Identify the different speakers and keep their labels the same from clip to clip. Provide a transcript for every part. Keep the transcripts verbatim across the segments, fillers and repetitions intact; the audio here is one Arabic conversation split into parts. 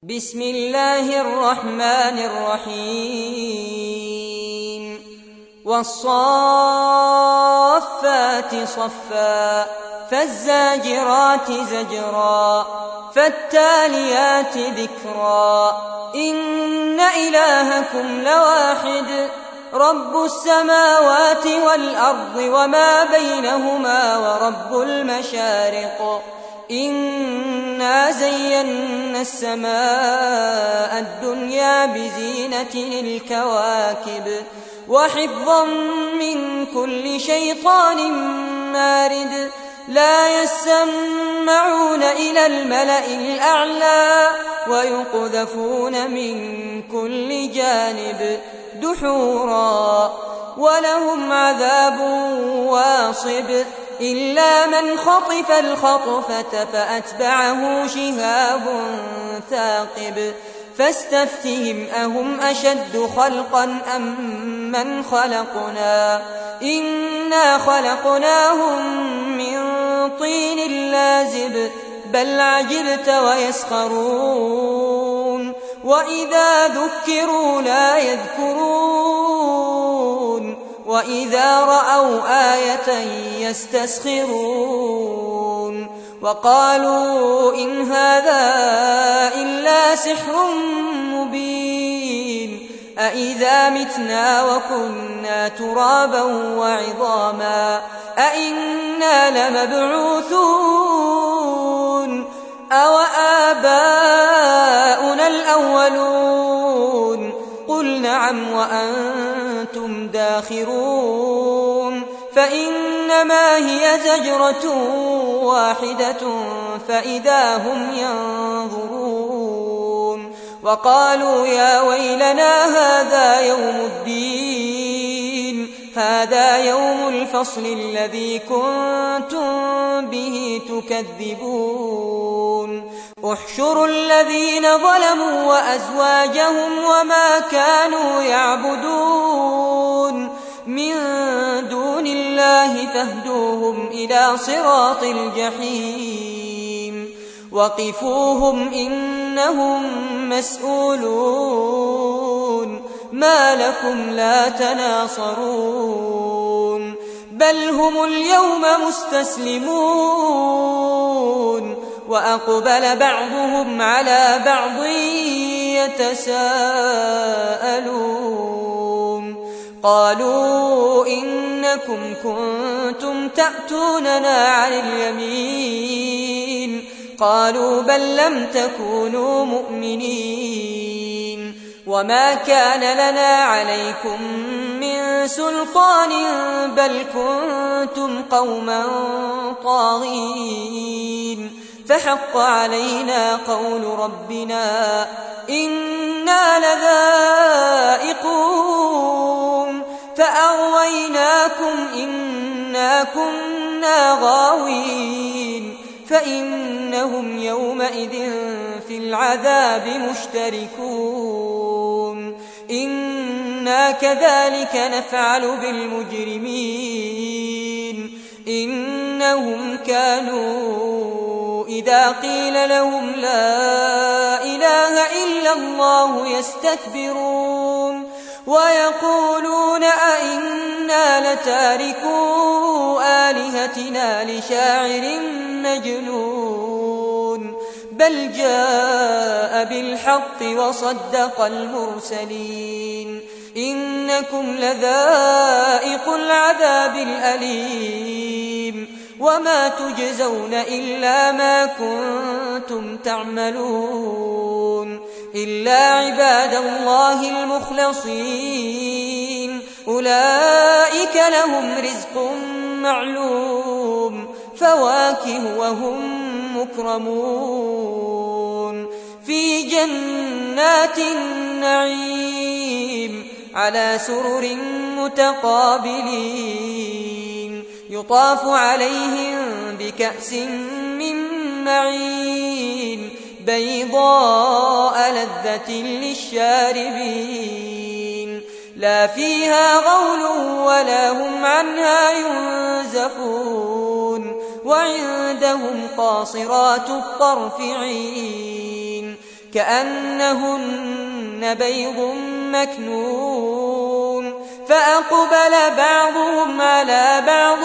Speaker 1: بسم الله الرحمن الرحيم والصافات صفا فالزاجرات زجرا فالتاليات ذكرا إن إلهكم لواحد رب السماوات والأرض وما بينهما ورب المشارق إنا زينا السماء الدنيا بزينة الكواكب وحفظا من كل شيطان مارد لا يسمعون إلى الملأ الأعلى ويقذفون من كل جانب دحورا ولهم عذاب واصب إلا من خطف الخطفة فأتبعه شهاب ثاقب فاستفتهم أهم أشد خلقا أم من خلقنا إنا خلقناهم من طين لازب بل عجبت ويسخرون وإذا ذكروا لا يذكرون وإذا رأوا آية يستسخرون وقالوا إن هذا إلا سحر مبين أإذا متنا وكنا ترابا وعظاما أإنا لمبعوثون أو آباؤنا الأولون قل نعم وأنتم داخرون فإنما هي زجرة واحدة فإذا هم ينظرون وقالوا يا ويلنا هذا يوم الدين هذا يوم الفصل الذي كنتم به تكذبون احشروا الذين ظلموا وأزواجهم وما كانوا يعبدون من دون الله فاهدوهم إلى صراط الجحيم وقفوهم إنهم مسؤولون ما لكم لا تناصرون بل هم اليوم مستسلمون وأقبل بعضهم على بعض يتساءلون قالوا إنكم كنتم تأتوننا عن اليمين قالوا بل لم تكونوا مؤمنين وما كان لنا عليكم من سلطان بل كنتم قوما طاغين فحق علينا قول ربنا إنا لذائقون فأغويناكم إنا كنا غاوين فإنهم يومئذ في العذاب مشتركون إنا كذلك نفعل بالمجرمين إنهم كانوا إذا قيل لهم لا إله إلا الله يستكبرون ويقولون أئنا لتاركو آلهتنا لشاعر مجنون بل جاء بالحق وصدق المرسلين إنكم لذائق العذاب الأليم وما تجزون إلا ما كنتم تعملون إلا عباد الله المخلصين أولئك لهم رزق معلوم فواكه وهم مكرمون في جنات النعيم على سرر متقابلين يطاف عليهم بكأس من معين بيضاء لذة للشاربين لا فيها غول ولا هم عنها ينزفون وعندهم قاصرات الطرف عين كأنهن بيض مكنون فأقبل بعضهم على بعض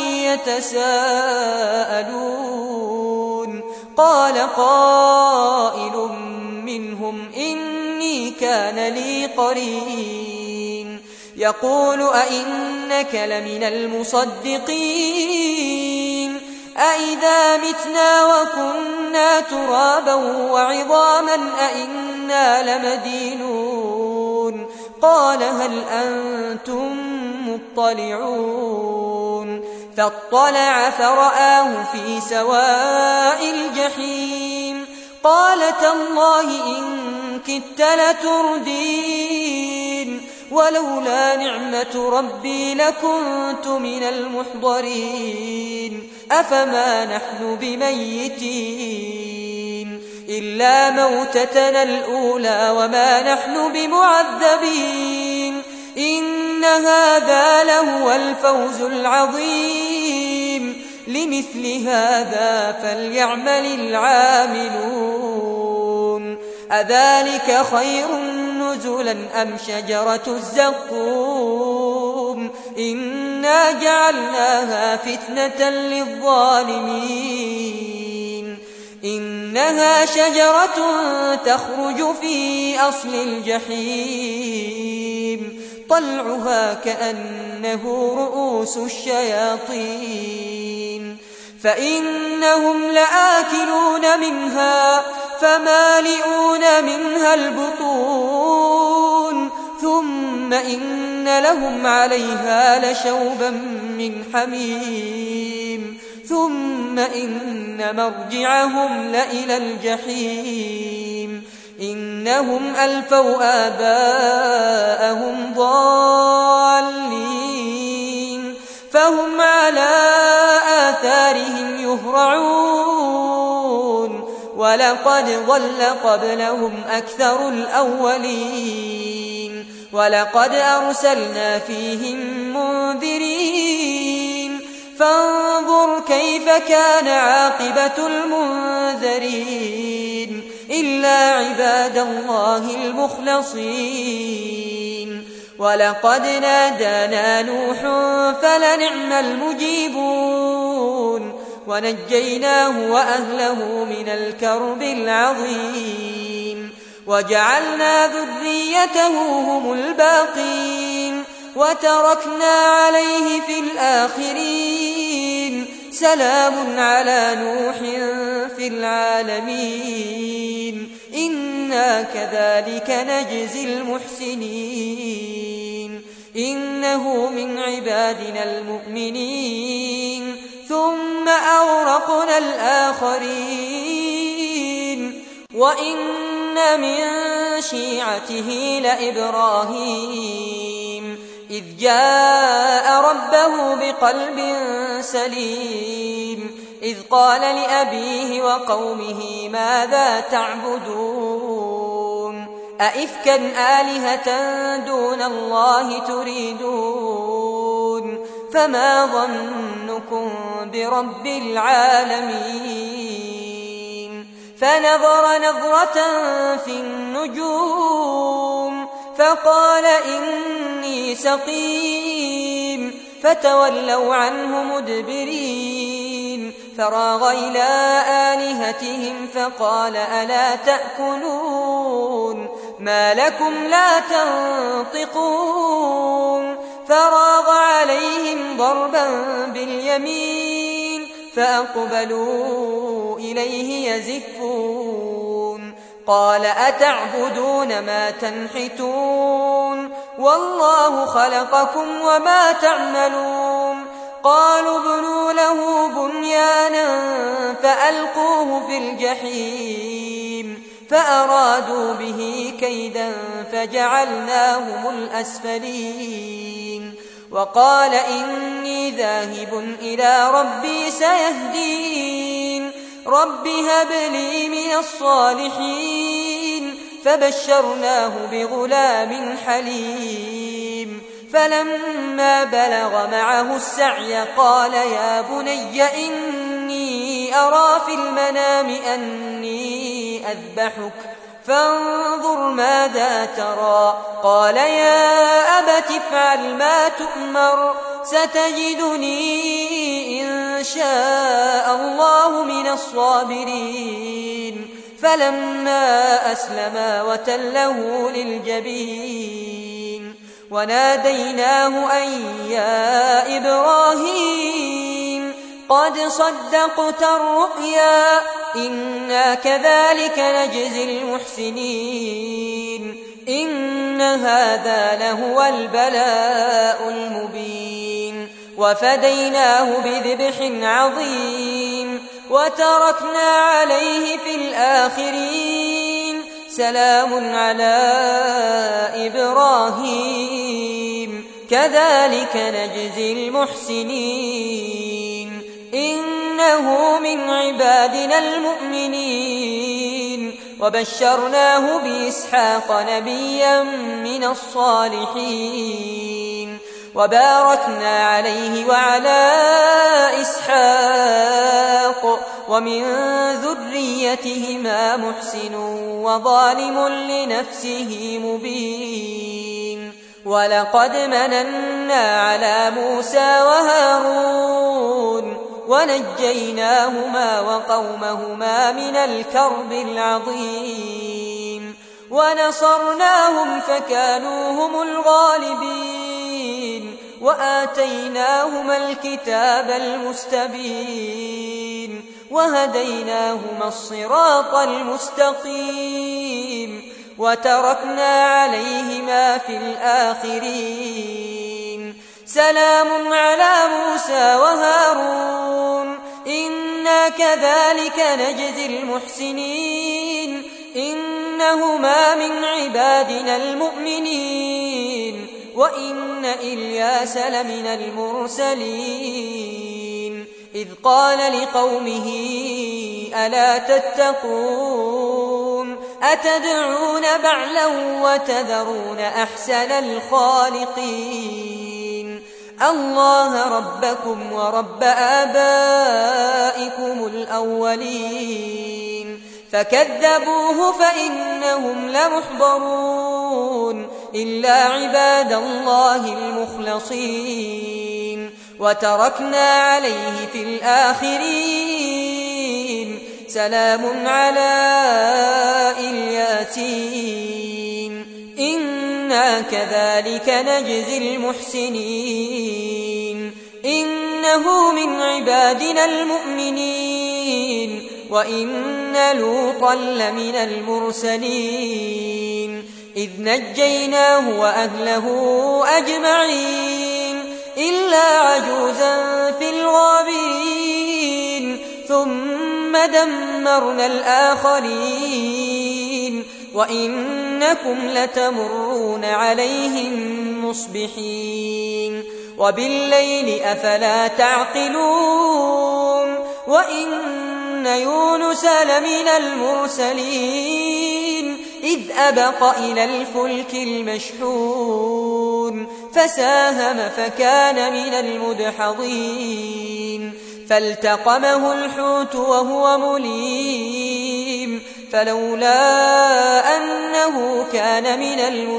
Speaker 1: يتساءلون قال قائل منهم إني كان لي قرين يقول أئنك لمن المصدقين أئذا متنا وكنا ترابا وعظاما أئنا لمدينون قال هل أنتم مطلعون فاطلع فرآه في سواء الجحيم قال تالله إن كدت لتردين ولولا نعمة ربي لكنت من المحضرين أفما نحن بميتين إلا موتتنا الأولى وما نحن بمعذبين إن هذا لهو الفوز العظيم لمثل هذا فليعمل العاملون أذلك خير نزلا أم شجرة الزقوم إنا جعلناها فتنة للظالمين إنها شجرة تخرج في أصل الجحيم طلعها كأنه رؤوس الشياطين فإنهم لآكلون منها فمالئون منها البطون ثم إن لهم عليها لشوبا من حميم ثم إن مرجعهم لإلى الجحيم إنهم ألفوا آباءهم ضالين فهم على آثارهم يهرعون ولقد ضل قبلهم أكثر الأولين ولقد أرسلنا فيهم منذرين فانظر كيف كان عاقبة المنذرين إلا عباد الله المخلصين ولقد نادانا نوح فلنعم المجيبون ونجيناه وأهله من الكرب العظيم وجعلنا ذريته هم الباقين وتركنا عليه في الآخرين سلام على نوح في العالمين إنا كذلك نجزي المحسنين إنه من عبادنا المؤمنين ثم أورقنا الآخرين وإن من شيعته لإبراهيم إذ جاء ربه بقلب سليم إذ قال لأبيه وقومه ماذا تعبدون أئفكا آلهة دون الله تريدون فما ظنكم برب العالمين فنظر نظرة في النجوم فقال إني سقيم فتولوا عنه مدبرين فراغ إلى آلهتهم فقال ألا تأكلون ما لكم لا تنطقون فراغ عليهم ضربا باليمين فأقبلوا إليه يزفون قال أتعبدون ما تنحتون والله خلقكم وما تعملون قالوا ابنوا له بنيانا فألقوه في الجحيم فأرادوا به كيدا فجعلناهم الأسفلين وقال إني ذاهب إلى ربي سيهدين رب هب لي من الصالحين فبشرناه بغلام حليم فلما بلغ معه السعي قال يا بني إني أرى في المنام أني أذبحك فانظر ماذا ترى قال يا أبت افعل ما تؤمر ستجدني إن شاء الله من الصابرين فلما أسلما وتله للجبين وناديناه أن يا إبراهيم قد صدقت الرؤيا إنا كذلك نجزي المحسنين إن هذا لهو البلاء المبين وفديناه بذبح عظيم وتركنا عليه في الآخرين سلام على إبراهيم كذلك نجزي المحسنين إنه من عبادنا المؤمنين وبشرناه بإسحاق نبيا من الصالحين وباركنا عليه وعلى إسحاق ومن ذريتهما محسن وظالم لنفسه مبين ولقد مننا على موسى وهارون ونجيناهما وقومهما من الكرب العظيم ونصرناهم فكانوا هم الغالبين وآتيناهما الكتاب المستبين وهديناهما الصراط المستقيم وتركنا عليهما في الآخرين سلام على موسى وهارون إنا كذلك نجزي المحسنين إنهما من عبادنا المؤمنين وإن إلياس لمن المرسلين إذ قال لقومه ألا تتقون أتدعون بعلا وتذرون أحسن الخالقين الله ربكم ورب آبائكم الأولين فكذبوه فإنهم لمحضرون إلا عباد الله المخلصين وتركنا عليه في الآخرين سلام على الياسين إنا كذلك نجزي المحسنين إنه من عبادنا المؤمنين وإن لوطا لمن المرسلين إذ نجيناه وأهله أجمعين إلا عجوزا في الغابرين ثم دمرنا الآخرين وإنكم لتمرون عليهم مصبحين وبالليل أفلا تعقلون وإن يونس لمن المرسلين إذ أبق إلى الفلك المشحون فساهم فكان من المدحضين فالتقمه الحوت وهو مليم فلولا أنه كان من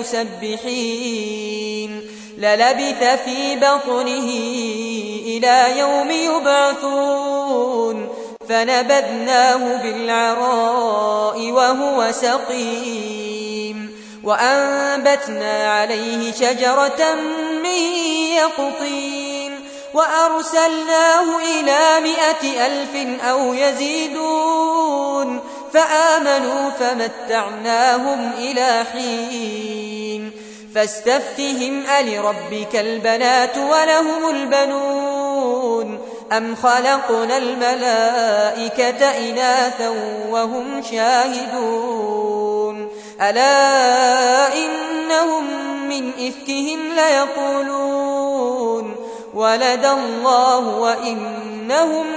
Speaker 1: المسبحين للبث في بطنه إلى يوم يبعثون فنبذناه بالعراء وهو سقيم وأنبتنا عليه شجرة من يقطين وأرسلناه إلى مائة ألف أو يزيدون فآمنوا فمتعناهم إلى حين فاستفتهم ألربك البنات ولهم البنون أم خلقنا الملائكة إناثا وهم شاهدون ألا إنهم من إفكهم ليقولون ولد الله وإنهم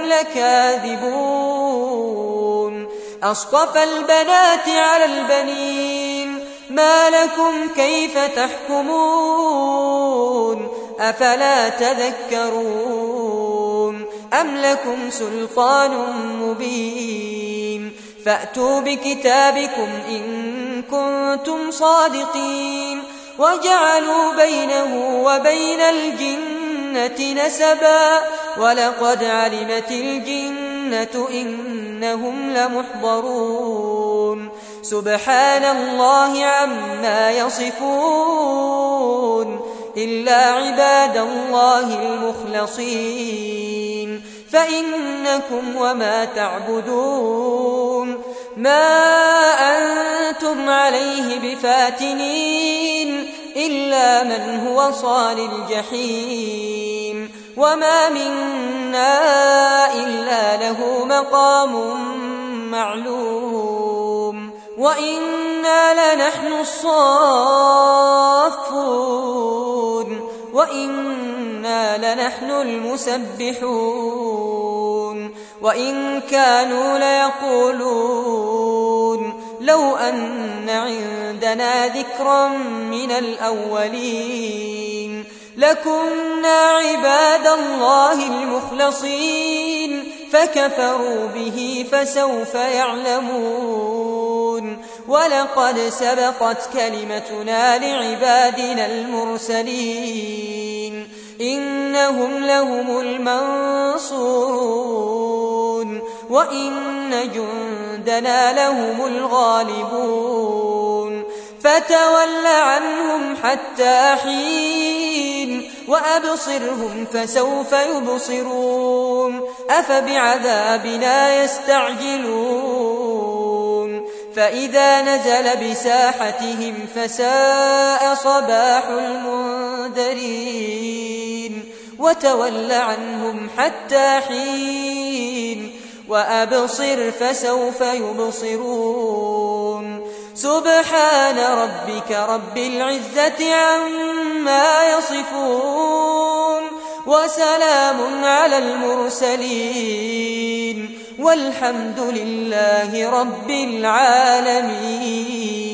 Speaker 1: لكاذبون أصطفى البنات على البنين ما لكم كيف تحكمون أفلا تذكرون أم لكم سلطان مبين فأتوا بكتابكم إن كنتم صادقين وجعلوا بينه وبين الجنة نسبا ولقد علمت الجنة إنهم لمحضرون سبحان الله عما يصفون إلا عباد الله المخلصين فإنكم وما تعبدون ما أنتم عليه بفاتنين إلا من هو صال الجحيم وما منا إلا له مقام معلوم وإنا لنحن الصافون وإنا لنحن المسبحون وإن كانوا ليقولون لو أن عندنا ذكرا من الأولين لكنا عباد الله المخلصين فكفروا به فسوف يعلمون ولقد سبقت كلمتنا لعبادنا المرسلين إنهم لهم المنصورون وإن جندنا لهم الغالبون فتول عنهم حتى حين وأبصرهم فسوف يبصرون أفبعذابنا يستعجلون فإذا نزل بساحتهم فساء صباح المنذرين وتول عنهم حتى حين وأبصر فسوف يبصرون سبحان ربك رب العزة عما يصفون وسلام على المرسلين والحمد لله رب العالمين.